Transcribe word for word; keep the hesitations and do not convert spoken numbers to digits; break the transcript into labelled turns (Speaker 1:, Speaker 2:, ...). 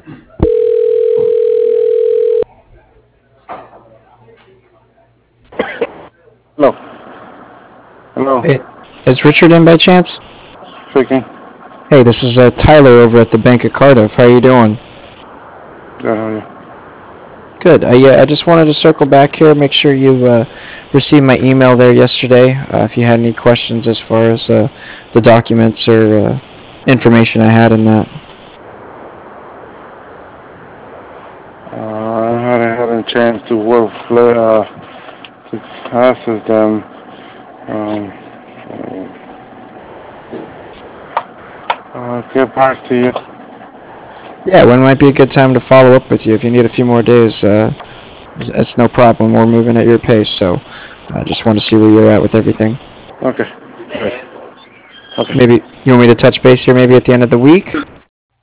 Speaker 1: Hello. Hello.
Speaker 2: Hey, is Richard in by chance?
Speaker 1: Speaking.
Speaker 2: Hey, this is uh, Tyler over at the Bank of Cardiff. How are you doing?
Speaker 1: Good, how are you?
Speaker 2: Good. I, uh, I just wanted to circle back here, make sure you uh, received my email there yesterday. Uh, if you had any questions as far as uh, the documents or uh, information I had in that.
Speaker 1: Uh, I haven't had a chance to work, uh, to access them. Um, I'll get back to you.
Speaker 2: Yeah, when might be a good time to follow up with you? If you need a few more days, uh, it's no problem. We're moving at your pace, so I just want to see where you're at with everything.
Speaker 1: Okay. Good. Okay.
Speaker 2: Maybe you want me to touch base here maybe at the end of the week?